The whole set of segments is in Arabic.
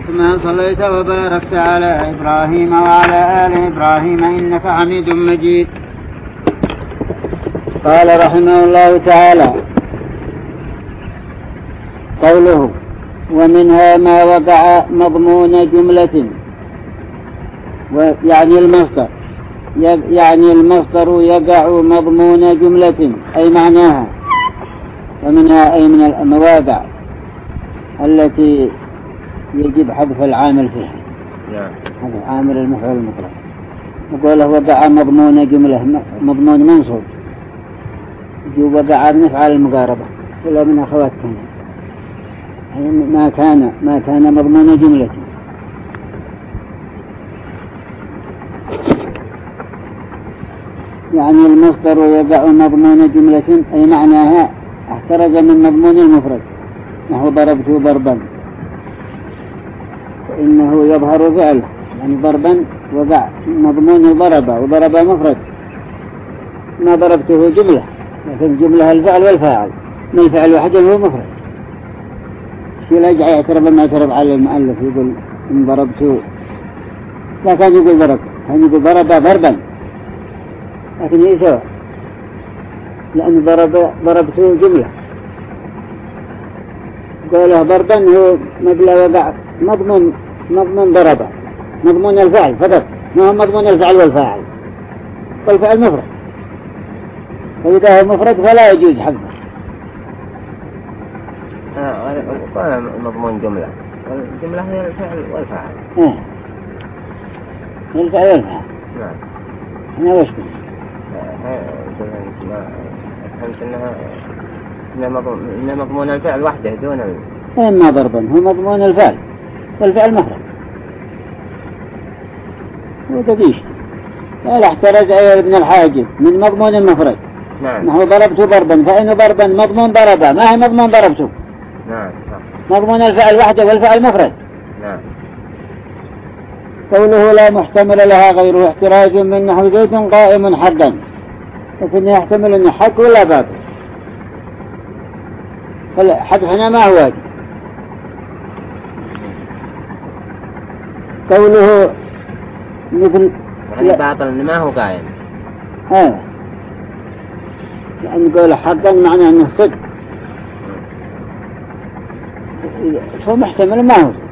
كما صليت وباركت على إبراهيم وعلى آل إبراهيم إنك حميد مجيد. قال رحمه الله تعالى: قوله: ومنها ما وقع مضمون جملة، يعني المصدر يقع مضمون جملة أي معناها، ومنها أي من المواقع التي يجب حذف العامل فيها. هذا عامل المفعول المطلق. يقول وقع مضمون جملة، مضمون منصوب، يجب وقع نفعل المقاربة ولا من أخوات كان، ما كان مضمون جملة. يعني المصدر يقع مضمون جملة أي معناها احترز من مضمون المفرد، نحو ضربته ضربا، فإنه يظهر فعله، يعني ضربا وقع مضمون ضربا، وضربا مفرد، ما ضربته جملة، لكن جملة الفعل والفاعل، من الفعل واحد هو مفرد. في لجع يعترض ما يعترض على المؤلف، يقول إن ضربته، لا كان يقول ضرب، كان يقول ضربا ضربا، لكن هي سواء، لأن ضربته جملة. قوله ضربا هو مبلغ وقع مضمون ضربا، مضمون الفعل فقط، ما هو مضمون الفعل والفاعل، والفعل مفرد، فإذا هو مفرد فلا يجوز حذفه. قال مضمون جملة، والجملة هي الفعل والفاعل. هي الفعل والفاعل. نعم. أنا وش كنت؟ فهمت إنها مضمون الفعل وحده دون ما ضربا، هو مضمون الفعل والفعل مفرد. وتبيش لا احترز أي ابن الحاجب من مضمون المفرد. نعم. نحو ضربته ضربا، فإن ضربا مضمون ضربا، ما هي مضمون ضربته. نعم. مضمون الفعل وحده والفعل مفرد. نعم. قوله لا محتمل لها غيره احتراز من نحو زيد قائم حقا، لكن يحتمل أن حق ولا باطل، فالحق هنا ما هو واجب. قوله مثل يعني باطل إن ما هو قائم، هذا يعني قوله حقا معناه أنه صدق، هو محتمل ما هو.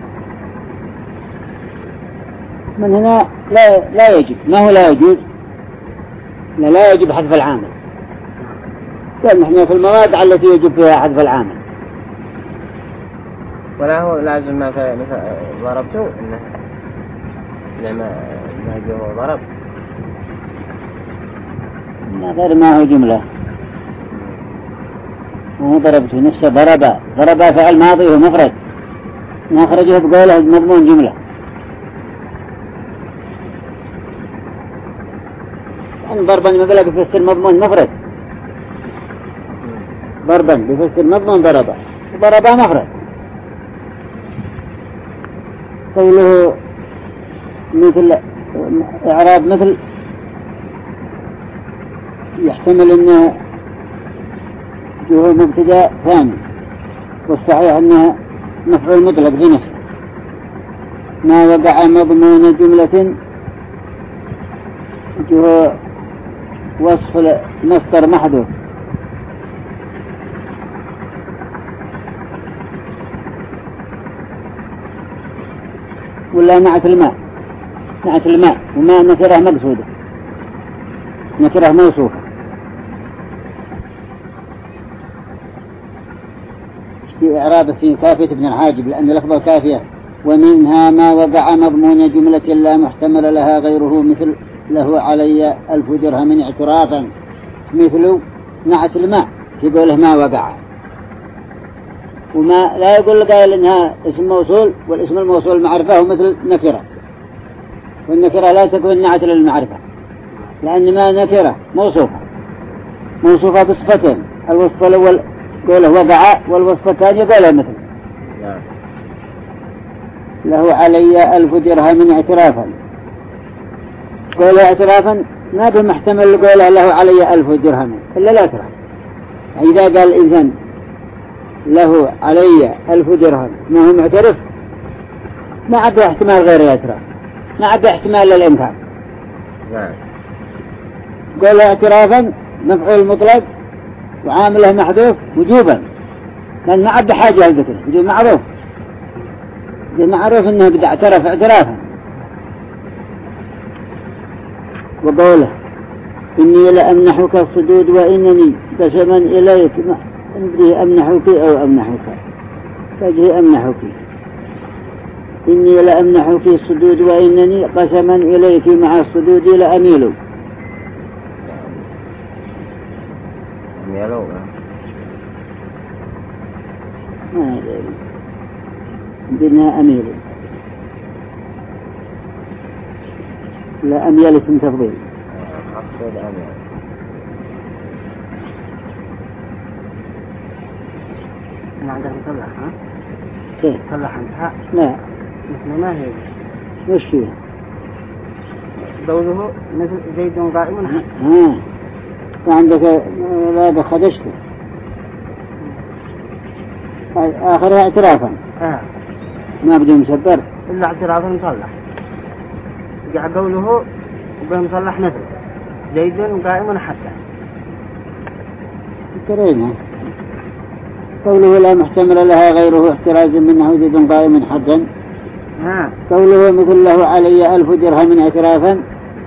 من هنا لا يجب، ما هو لا يجوز، لا يجب حذف العامل. قال نحن في المواضع التي يجب فيها حذف العامل، ولا هو لازم ما ضربته إنه ما جاء ضرب، غير ما هو جملة، ما هو ضربته نفسه ضرب فعل ماضي ومفرد، نخرجه بقوله مضمون جملة. يعني ضربا مبلغ بفسر مضمون مفرد، ضربا بفسر مضمون ضربا مفرد. قوله مثل إعراب مثل يحتمل أنه هو مبتدأ ثاني، والصحيح أنها مفعول مطلق في نفسه. ما وقع مضمون جملة هو وصف مصدر محذوف، ولا نعت الماء وما نكره مقصودة، نكره موصوفة. في إعراب في كافية ابن الحاجب، لأن لفظ كافية ومنها ما وقع مضمون جملة لا محتمل لها غيره، مثل له علي 1000 درهم اعترافا، مثل نعت الماء في قوله ما وقع، وما لا يقول قائل إنها اسم موصول، والاسم الموصول معرفة مثل نكرة، والنكرة لا تكون نعت للمعرفة، لأن ما نكرة موصوفة بصفتين، الوصف الأول قوله وقع، والوصف الثاني قوله مثل له علي 1000 درهم اعترافا. قوله اعترافا ما بمحتمل قوله له علي 1000 درهم إلا لا اعتراف. إذا قال الإنسان له علي 1000 درهم ما هو معترف، ما عدا احتمال غير الاعتراف، ما عدا احتمال للإمكان. نعم. قول اعترافا مفعول مطلق وعامله محذوف وجوبا، لأن ما عدا حاجة الذكر وجوب معروف، معروف انه قد اعترف اعترافا. وقوله إني لأمنحك الصدود وإنني قسما إليك، أدري أمنحك أو أمنحك، فاجري أمنحك. إني لأمنحك الصدود وإنني قسما إليك مع الصدود لأميل. أميلوا ما أدري عندنا أميل، لا أميل اسم تفضيل. أقصد أميل. أنا عندك مصلح ها؟ كيف؟ مصلح انتهاء؟ لا. مثل ما هي. وش فيه؟ قوله مثل زيد قائم. ها. وعندك لا خدشته. آخرها اعترافا. ما بدي مسبر. إلا اعترافا مصلح. جاء قوله بمصلح مثل زيد قائم حتى. كريمة. قوله لا محتمل لها غيره احتراز منه زيد قائم حدا. قوله مثل له علي 1000 درهم اعترافا.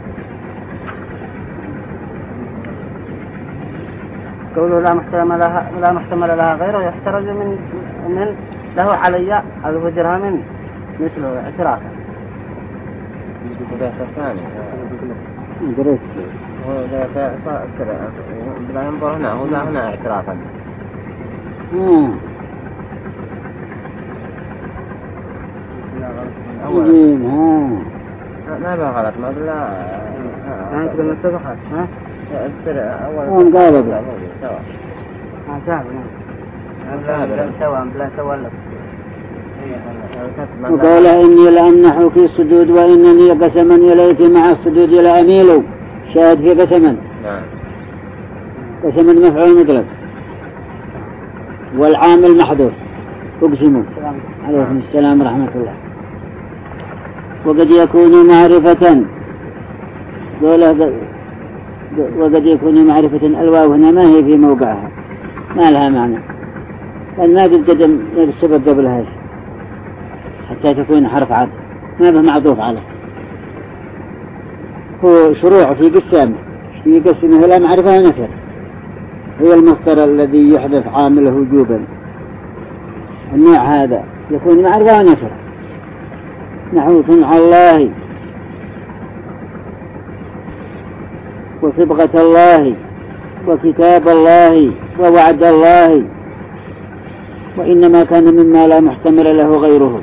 قوله لا محتمل لها غيره يحترز من له علي 1000 درهم مثله اعترافا. ده ثاني. درست. هو ده بلا ينظر هنا، هو لا هنا اعترافا. أول. ما بها غلط، ما بلا. أنت لما تبحث ها؟ أول قالب. بلا سوى لك. وقال إني لأمنحك الصدود وإنني قسما إليك مع الصدود لأميل. شاهد في قسما. نعم. قسما مفعول مطلق والعامل محذوف. أقسموا. عليكم السلام ورحمة الله. وقد يكون معرفة. وقد يكون معرفة. الواو هنا ما هي في موقعها، ما لها معنى، لأن ما قد قدم السبب قبلها حتى تكون حرف عطف، ما به معطوف عليه. هو شروع في قسم، في قسمه لا معرفة ونكر، هي المصدر الذي يحدث عامله وجوبا. النوع هذا يكون معرفة ونكر، نحو صنع الله وصبغة الله وكتاب الله ووعد الله، وإنما كان مما لا محتمل له غيره،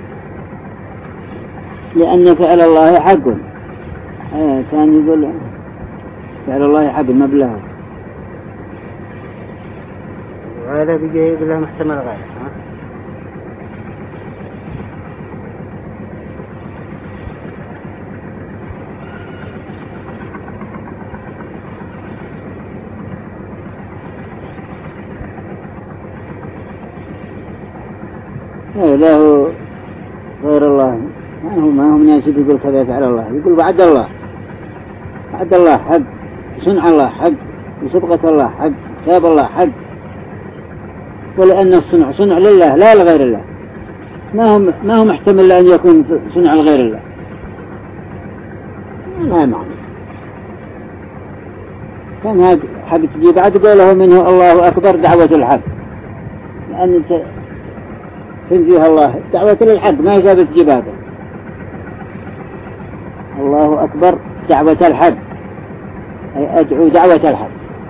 لأن فعل الله حق. كان يقول فعل الله حق مبلغ، وهذا بيجي يقول له محتمل غيره. له غير الله، ما هو مناسب يقول كذا فعل الله، يقول وعد الله، وعد الله حق، صنع الله حق، وصبغة الله حق، كتاب الله حق. ولأن الصنع صنع لله لا لغير الله، ما هو محتمل أن يكون صنع لغير الله، لا معنى. كان هذا حق تجي بعد قوله منه الله أكبر دعوة الحق، لأن تنزيه الله دعوة للحق ما يجاب تجيب هذا. الله أكبر دعوة الحق، أي أدعو دعوة الحق.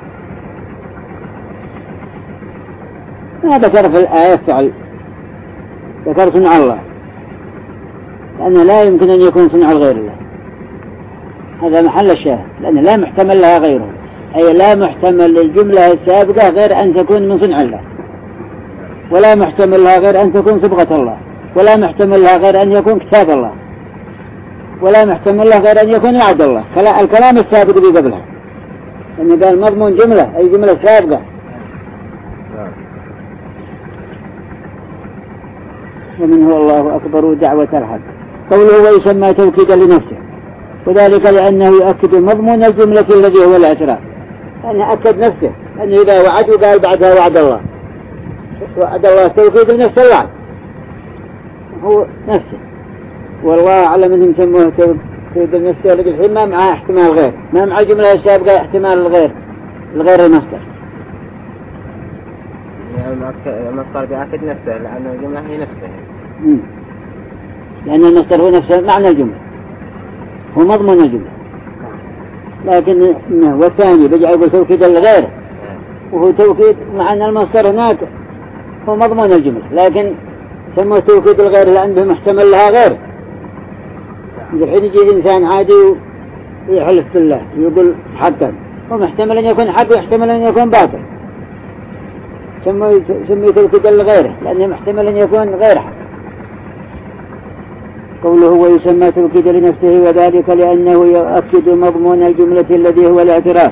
ما ذكر في الآية فعل، ذكر صنع الله، لأنه لا يمكن أن يكون صنع غير الله، هذا محل الشاهد، لأنه لا محتمل لها غيره، أي لا محتمل للجملة السابقة غير أن تكون من صنع الله، ولا محتمل لها غير أن تكون صبغة الله، ولا محتمل لها غير أن يكون كتاب الله، ولا محتمل لها غير أن يكون وعد الله. الكلام السابق اللي قبلها، لأنه قال مضمون جملة أي جملة سابقة. ومنه الله أكبر دعوة الحق. قوله ويسمى توكيدا لنفسه، وذلك لأنه يؤكد مضمون الجملة الذي هو الاعتراف، يعني أكد نفسه أنه إذا وعد وقال بعدها وعد الله، وعد الله توكيد لنفس الوعد هو نفسه. والله أعلم أنهم سموه توكيد لنفسه لكن الحين ما معه احتمال غير، ما مع الجملة السابقة احتمال الغير المصدر. يعني المصدر بيأكد نفسه لأن الجملة هي نفسها، لأن المصدر هو نفسه معنى الجملة، هو مضمون الجملة. لكن والثاني بيجي يقول توكيد لغيره، وهو توكيد مع أن المصدر هناك هو مضمون الجملة، لكن سموه توكيد الغير لأنه محتمل لها غير. الحين يجي إنسان عادي ويحلف بالله ويقول حقا، ومحتمل أن يكون حق ويحتمل أن يكون باطل، سموه توكيد لغيره لأنه محتمل أن يكون غير حق. قوله ويسمى توكيدا لنفسه، وذلك لأنه يؤكد مضمون الجملة الذي هو الاعتراف.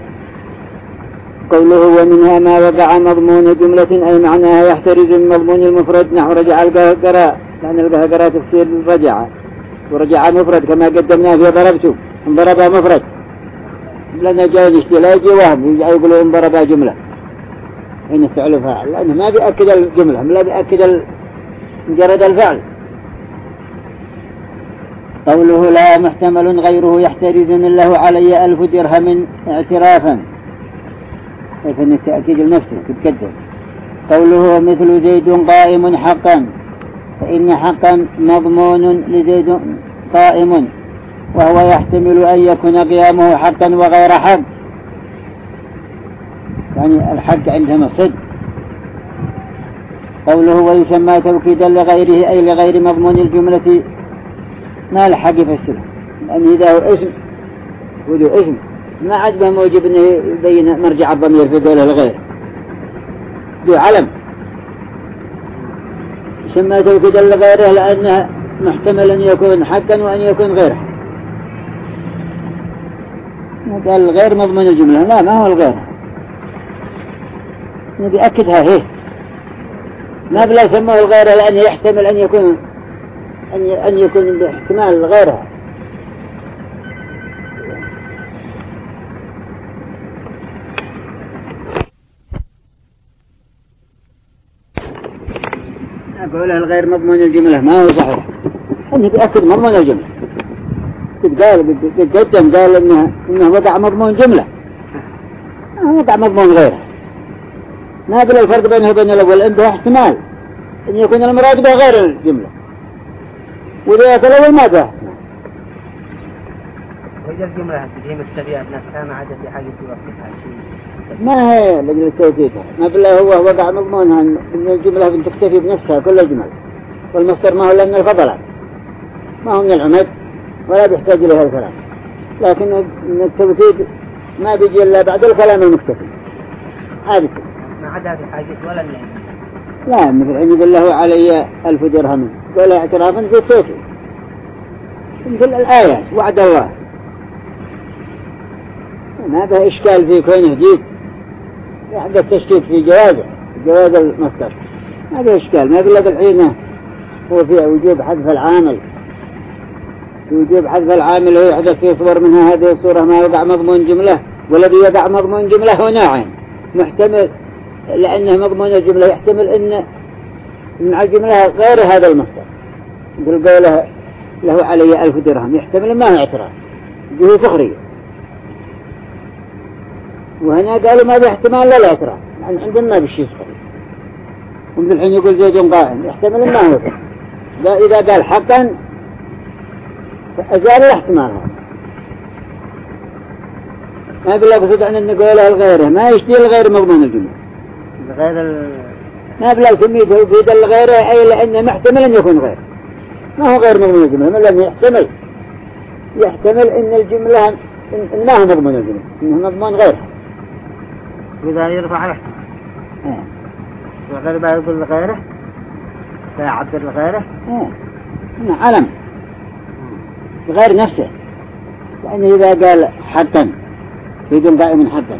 قوله ومنها ما وقع مضمون جملة أي معناها يحترز من مضمون المفرد، نحو رجع القهقراء، لأن القهقراء تفسير الرجعة، ورجع مفرد كما قدمنا في ضربته انضربها مفرد، لأنه جاء يشتي لا يجي وهم يقولوا انضربها جملة حين الفعل فاعل، لأنه ما بيأكد الجملة، لا بيأكد مجرد الفعل. قوله لا محتمل غيره يحترز من له علي 1000 درهم اعترافا، فإن التأكيد النفسي تتقدم. قوله مثل زيد قائم حقا، فإن حقا مضمون لزيد قائم، وهو يحتمل أن يكون قيامه حقا وغير حق، يعني الحق عندهم الصدق. قوله ويسمى توكيدا لغيره أي لغير مضمون الجملة، ما لحق يفسره، لأن إذا هو اسم وذو اسم ما عجبه موجب أنه يبين مرجع الضمير في قوله الغير، ذو علم يسمى توكيدا لغيره لأنه محتمل أن يكون حقا وأن يكون غير حق. قال غير مضمون الجملة، لا ما هو الغير، نبي أكدها هي ما بلا سموه الغير لأنه يحتمل أن يكون باحتمال غيرها. أقولها الغير مضمون الجملة ما هو صحيح، أنه بيأكد مضمون الجملة، قدم قال إنه وقع مضمون جملة، وقع مضمون غيره، ما بلا الفرق بينه وبين الأول عنده احتمال أن يكون المراد به غير الجملة، وإذا الأول ما به احتمال. وإذا الجملة تجي مستبيعة نفسها ما عاد في حاجة توقفها شيء، ما هي لجل التوكيد، ما بلا هو وقع مضمونها أن الجملة بتكتفي بنفسها كل الجمل، والمصدر ما هو إلا من الفضلات، ما هو من العمد ولا بيحتاج له الكلام، لكن التوكيد ما بيجي إلا بعد الكلام المكتفي هذا ما عدا في حاجة ولا النعم. لا مثل أن يقول له علي 1000 درهم قال اعترافا في التوكيد، مثل الآيات وعد الله، ما به إشكال في كونه جيد، يحدث التشكيك في جواز المصدر، ما به إشكال. ما يقول لك الحين هو في وجوب حذف العامل، ويجيب حذف العامل ويحدث في صور منها هذه الصورة ما يقع مضمون جملة، والذي يقع مضمون جملة هو نوعين، محتمل لأنه مضمون الجملة يحتمل أن مع الجملة غير هذا المصدر، مثل قوله له علي 1000 درهم يحتمل ما هو اعتراف جهة سخرية، وهنا قالوا ما باحتمال لا اعتراف لأن عندنا ما بشي سخرية. ومثل الحين يقول زيد قائم يحتمل ما هو إذا قال حقا فأزال الاحتمال هذا، ما بلا قصد أن نقوله الغيره ما يشتي الغير مضمون الجملة، ما بلا سميته في الغيره أي لأنه محتمل أن يكون غير، ما هو غير مضمون الجملة، ما لأنه يحتمل أن الجملة إن ما هو مضمون الجملة، إنه مضمون غيرها، وإذا يرفع الاحتمال وغير ما يقول لغيره فيعبر لغيره إنه علم غير نفسه، لأنه إذا قال حقا زيد قائم حقا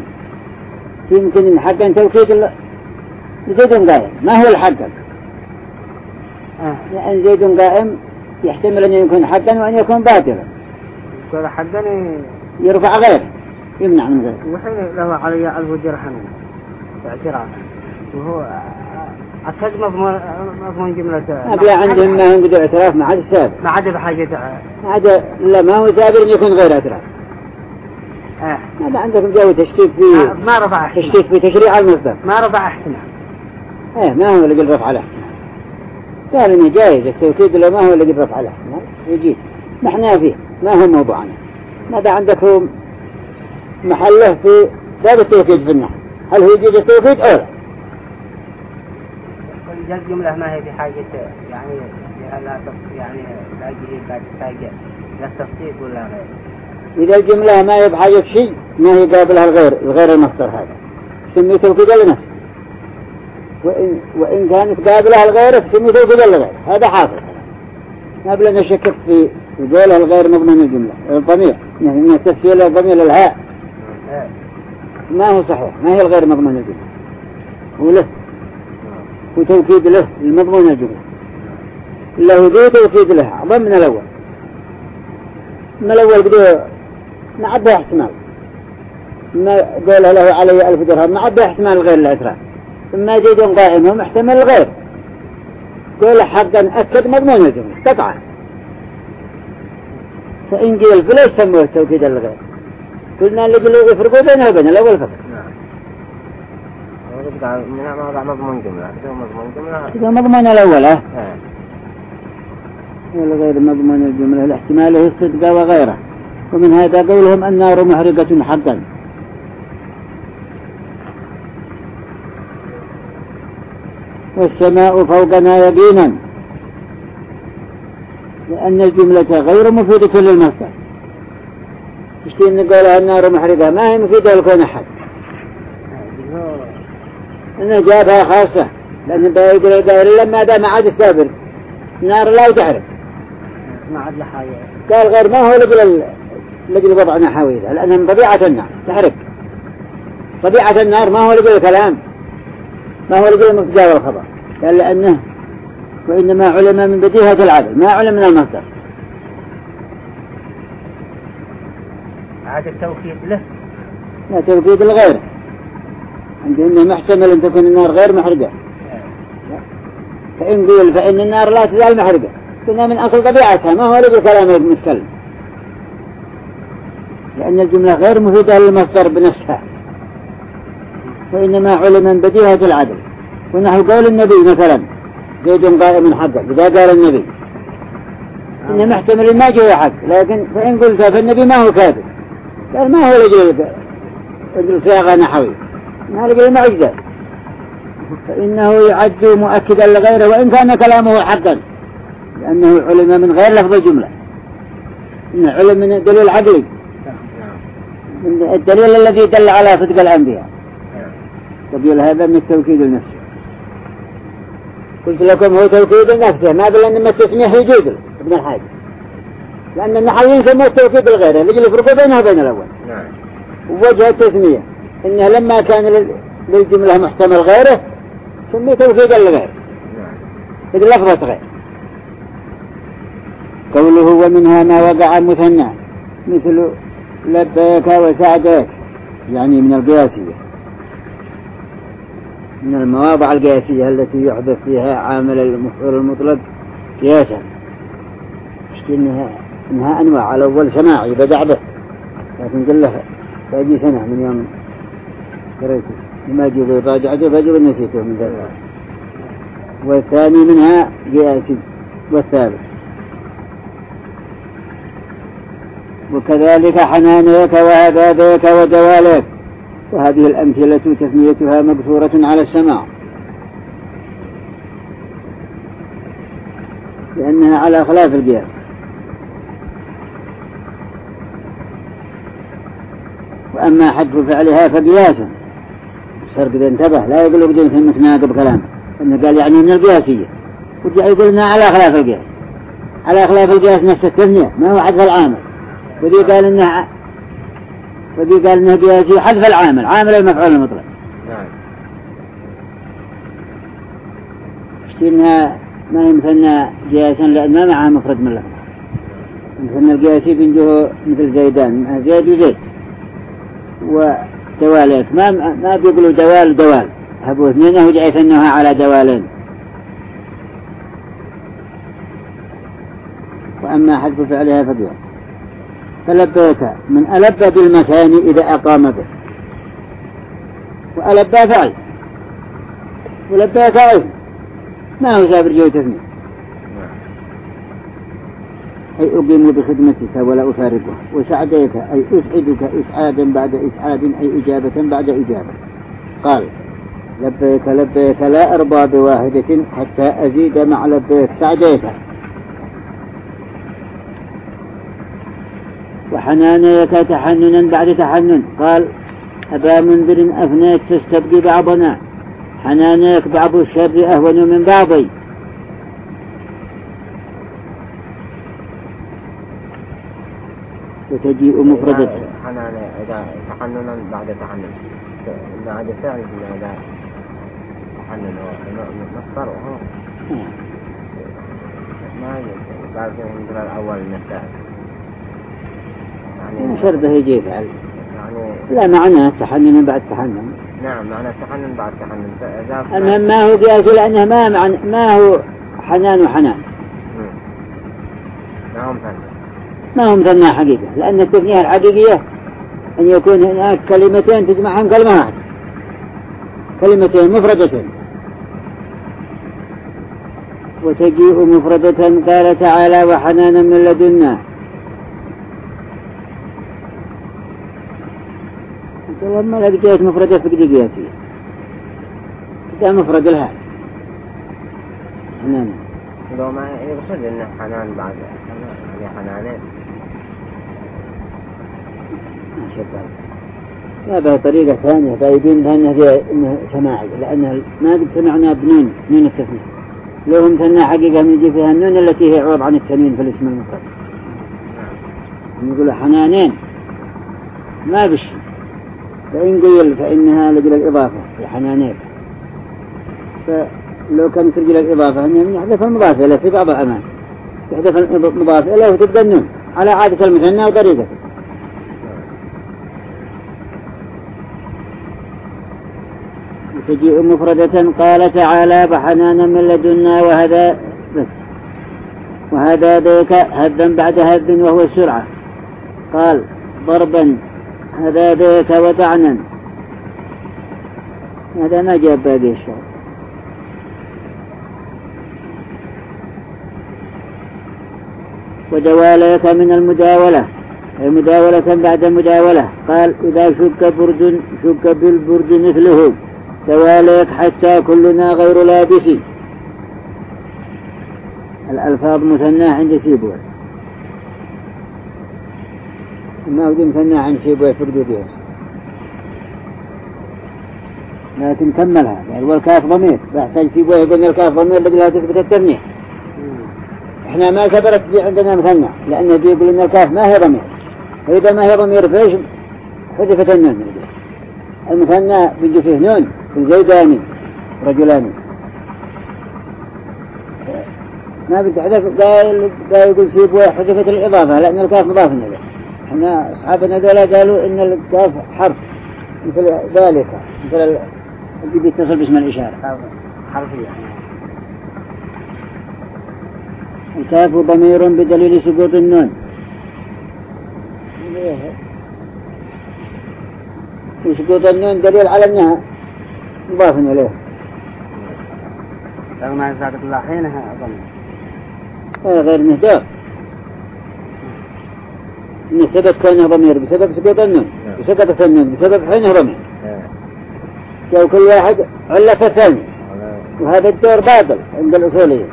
يمكن أن حقا توكيد لزيد قائم، ما هو الحقا لأن زيد قائم يحتمل أن يكون حقا وأن يكون باطلا. يقول حقا يرفع غيره يمنع من غيره. وحين له علي 1000 درهم اعتراف وهو أكد مضمون جملة. أبي عندهم ما هم بدو اعتراف ما عاد السابق. ما عاد بحاجة. ما عاد لا ما هو سابق أن يكون غير اعتراف. هذا عندكم جو تشكيك في ما رفع احتمال. تشكيك في تشريع المصدر. ما رفع احتمال. ما هو اللي قل رفع له. سهل إنه جايز التوكيد لو ما هو اللي قل رفع له يجيب. نحن فيه ما هو موضوعنا. ماذا عندكم محله في باب التوكيد في النحو؟ هل هو يجوز التوكيد أو لا؟ كل جملة ما هي بحاجة يعني يعني لا تفصيل ولا غير. إذا الجملة ما هي بحاجة شيء ما هي قابلها الغير المصدر هذا سميه توكيد لنفسه. وإن كانت قابلها الغير فسميه توكيد لغير. هذا حاصل. ما بلنا نشكك في قولها الغير مضمون الجملة الضمير يعني التسهيل الضمير للهاء ما هو صحيح. ما هي الغير مضمون الجملة وله وتوكيد له المضمون الجملة له ذو توكيد له أعظم من الأول. من الأول بدأ ما عده احتمال ما قولها له علي 1000 درهم ما عده احتمال غير الإعتراف. ثم زيد قائمهم احتمال الغير قول حقا أكد مضمون الجملة قطعا. فإن قيل فليش سموه التوكيد الغير؟ قلنا اللي قلوا يفرقوا بينه وبين الأول فقط. منها موضع مضمون جملة. إذا مضمون الأول ولا غير مضمون الجملة الاحتمال هي الصدق وغيره. ومن هذا قولهم النار محرقة حقا. والسماء فوقنا يقينا لأن الجملة غير مفيدة للمصدر. اشتين نقولها النار محرقة ما هي مفيدة لكون أحد. إنه جابها خاصة لأن بيقول القائل لما دا ما عاد السابر النار لا تحرق ما عاد لحاجة. قال غير ما هو لجل وضعنا حويلها لأنها من طبيعة النار تحرق. طبيعة النار ما هو لجل الكلام ما هو لجل المبتدأ والخبر. قال لأنه وإنما علم من بديهة العدل ما علم من المصدر. عاد التوكيد له لا توكيد الغير عندنا محتمل أن تكون النار غير محرقة. فإن قيل فإن النار لا تزال محرقة كنا من أصل طبيعتها ما هو لجل كلام المتكلم لأن الجملة غير مفيدة للمصدر بنفسها. وإنما علم من بديهة العدل. ونحو قول النبي مثلا زيد قائم حقا إذا قال النبي إنه محتمل ما جاء حق لكن فإن قلت فالنبي ما هو كاذب قال ما هو لجل صياغة نحوي ما لجل معجزات. فإنه يعد مؤكدا لغيره وإن كان كلامه حقا لأنه علم من غير لفظ الجملة. إنه علم من الدليل العقلي من الدليل الذي دل على صدق الأنبياء. وقيل هذا من التوكيد لنفسه. قلت لكم هو توكيد لنفسه ما بل أن التسمية يجوز ابن الحاج لأن النحويين سموه التوكيد الغير اللي يفرقوا بينه وبين الأول. ووجه التسمية إنه لما كان للجملة محتمل غيره سميه توكيد الغير إذا لفظة غير. قوله ومنها ما وقع مثنى مثل لبيك وسعدك يعني من القياسية من المواضع القياسية التي يحدث فيها عامل المفعول المطلق قياسا. إنها أنواع على أول سماعي بدع به لكن قل له باجي سنة من يوم قريته لما جيبه راجعته فجب نسيته من ذلك. والثاني منها قياسي والثالث. وكذلك حنانيك وهذابيك ودواليك. وهذه الأمثلة تثنيتها مقصورة على السماع لأنها على خلاف القياس. وأما حذف فعلها فقياسا الشرق إذا انتبه لا يقول بدون في المتناقض كلام إنه قال يعني من القياسية وجاء يقولنا على خلاف القياس. على خلاف القياس نفس التثنية ما هو حذف العامل. وذي قال إنه قياسي حذف العامل عامل المفعول المطلق. اشتينها ما هي مثلنا قياسا لأن ما معها مفرد من لفظ. مثلنا القياسي بنجوه مثل زيدان مع زيد وزيد ودواليك ما بيقولوا دوال هبوا اثنين وجاء يثنوها على دوالين. وأما حذف فعلها فقياس. فلبيك من ألب بالمكان إذا أقام به، وألبى فعل ولبيك أيضا ما هو سابر جو تثني. أي أقيم بخدمتك ولا أفارقه، وسعديك أي أسعدك إسعادا بعد إسعاد أي إجابة بعد إجابة. قال لبيك لبيك لا أرضى بواحدة حتى أزيد مع لبيك سعديك. وحنانيك تحننا بعد تحنن. قال أبا منذر أفنيت تستبقي بعضنا، حنانيك بعض الشر أهون من بعضي. وتجيء مفردة حنانيك إذا تحننا بعد تحنن بعد فعل إذا تحنن مصدر وهو ما يجب بعد من الأول من الثالث يعني شرطه يجي فعل يعني لا معنى تحنن بعد تحنن. نعم معنى تحنن بعد تحنن. المهم ما هو قياس لأنه ما هو حنان وحنان ما هم مثنى حقيقة، لأن التثنية الحقيقية أن يكون هناك كلمتين تجمعهم كلمة واحدة، كلمتين مفردتين. وتجيء مفردة قال تعالى وحنانا من لدنا. لما لقيت مفردة فقد قياسية ده مفرد لها حنانا. لو ما يقصد إنه حنان بعد يعني حنانين ما شبه لا بها طريقة ثانية بايبين إنه سماعي، لأنها ما قد سمعنا بنون التثنية. لو هم ثنا حقيقة من يجي فيها النون التي هي عوض عن التنوين في الاسم المفرد. نقول حنانين ما بش، فإن قيل فإنها لجل الإضافة الحنانين. فلو كانت رجل الإضافة أن يحذف المضاف إليه في بعض الأمان، يحذف المضاف إليه وتبقى النون على عادة المثنى وطريقته. تجيء مفردة قال تعالى بحنانا من لدنا وهذا ذيك هذا بعد هذا وهو السرعة. قال ضربا هذا ذيك وطعنا، هذا ما جاب باقي الشغل. ودواليك من المداولة أي مداولة بعد مداولة. قال إذا شك بالبرد مثله دواليك حتى كلنا غير لابس. الألفاظ مثنى عند سيبوي ما هو مثنى عند سيبوي في القياس، لكن كملها يعني والكاف ضمير بحتاج سيبوي يقول الكاف ضمير بدلها تثبت التثنية. احنا ما كبرت عندنا مثنى لأنه بيقول إن الكاف ما هي ضمير، وإذا ما هي ضمير فيش حذفت النون. المثنى بيجي فيه نون زيداني رجلاني ما بتحذف. قال يقول سيبوي حذفت الإضافة لأن الكاف مضاف إليه. احنا أصحابنا ذولا قالوا إن الكاف حرف مثل ذلك مثل اللي بيتصل باسم الإشارة حرفية. الكاف ضمير بدليل سقوط النون. وسقوط النون دليل على أنها مضاف إليه. لو ما زادت الله حينها ضمير غير مهدار إنه ثبت كونه ضمير بسبب سقوط النون بسقط النون بسبب حينه ضمير. لو كل واحد علة الثاني، وهذا الدور باطل عند الأصوليين.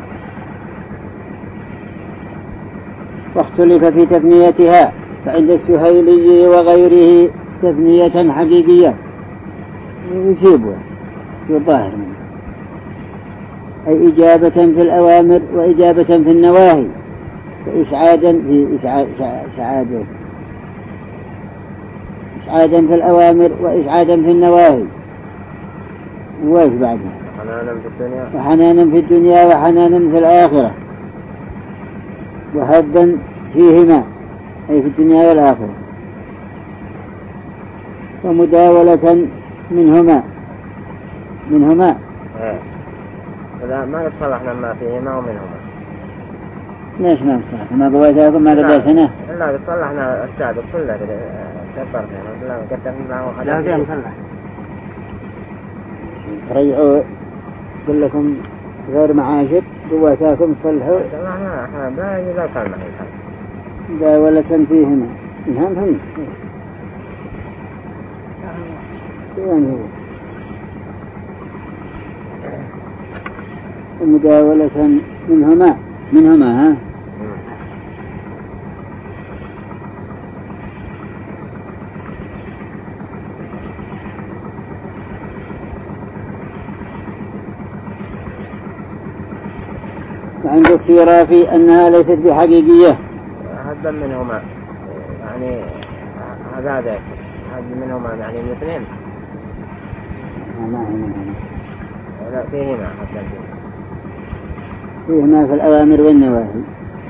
واختلف في تثنيتها فعند السهيلي وغيره تثنية حقيقية يسيبها في الظاهر منه أي إجابة في الأوامر وإجابة في النواهي وإسعادا في إسعادا في الأوامر وإسعادا في النواهي. وايش بعدها؟ حنانا في الدنيا وحنانا في الدنيا وحنانا في الآخرة، وهبا فيهما أي في الدنيا والآخرة، ومداولة منهما لا ما يتصلحنا ما فيهما ومنهما. ليش ما نصلح؟ ما قويتكم ما قدرتنا؟ لا صلحنا السابق كله كبرنا لا قدرنا له لا فيها مصلح. رجعوا قل لكم غير معاشر قواتكم صلحوا. صلحنا احنا لا كان معي مداولة فيهما هم يعني مداولة منهما ها. وعند السيرافي أنها ليست بحقيقية. هذا منهما يعني هذا منهما يعني الاثنين. ما هي منهما. لا فيهما فيهما في الأوامر والنواهي.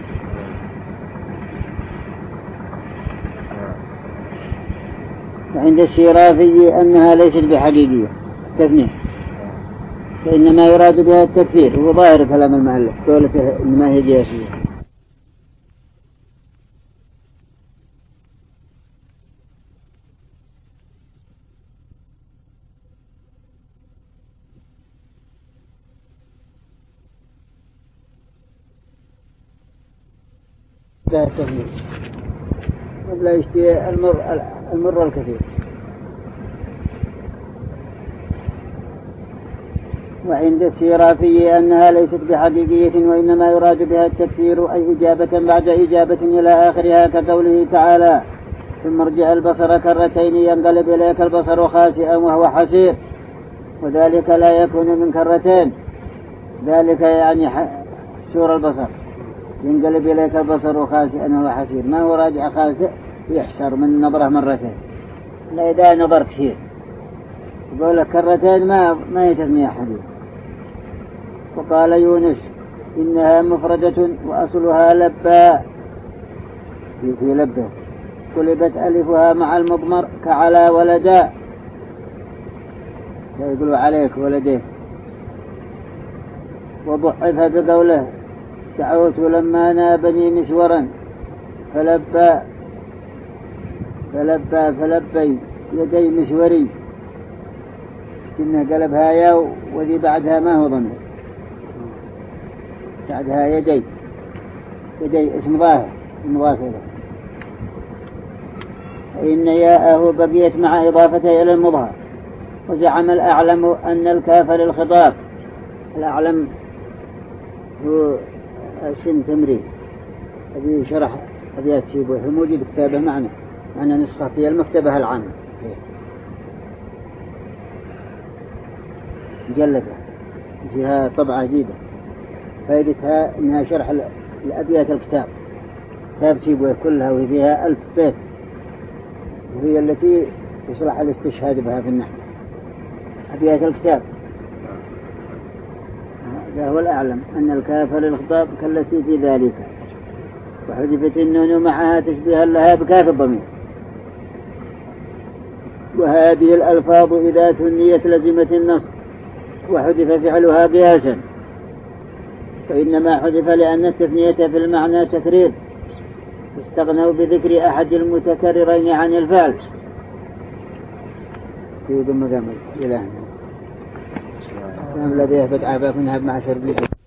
وعند الشرافي أنها ليست بحقيقية تثنية، فإنما يراد بها التكفير. هو ظاهر كلام المؤلف قولته إنما هي جياسية. لا التهميل ولا يشتهي المر الكثير. وعند السيرافي أنها ليست بحقيقية وإنما يراد بها التكفير أي إجابة بعد إجابة إلى آخرها، كقوله تعالى ثم ارجع البصر كرتين ينقلب إليك البصر خاسئا وهو حسير، وذلك لا يكون من كرتين، ذلك يعني سور البصر ينقلب إليك البصر خاسئا وهو حسير، ما هو راجع خاسئ يحسر من نظره مرتين، لا إذا نظر كثير يقول لك كرتين ما يتثني حديث. وقال يونس إنها مفردة وأصلها لباء في لبه قلبت ألفها مع المضمر كعلى ولدا، يقولوا عليك ولديه. وضعف بقوله دعوت لما نابني مسورا فلبي يدي مسوري، إنه قلبها ياو وذي بعدها ما هو ضمير، بعدها يدي اسم ظاهر مضاف إليه، وإن ياءه بقيت مع إضافته إلى المظهر. وزعم الأعلم أن الكاف للخطاب. الأعلم هو سن تمرين هذه شرح أبيات سيبويه موجود كتابه معنا نسخة في المكتبة العامة مجلدة فيها طبعة جديدة، فائدتها إنها شرح الأبيات الكتاب كتاب سيبويه كلها، وهي فيها 1000 بيت، وهي التي يصلح الاستشهاد بها في النحو أبيات الكتاب. هذا هو الأعلم أن الكاف للخطاب كالتي في ذلك، وحذفت النون معها تشبيها لها بكاف الضمير. وهذه الألفاظ إذا ثنيت لزمت النصب وحذف فعلها قياسا، فإنما حذف لأن التثنية في المعنى تكرير، استغنوا بذكر أحد المتكررين عن الفعل. في ضم قمر إلهنا الذي يهبط عافاكم هب مع شربيكم.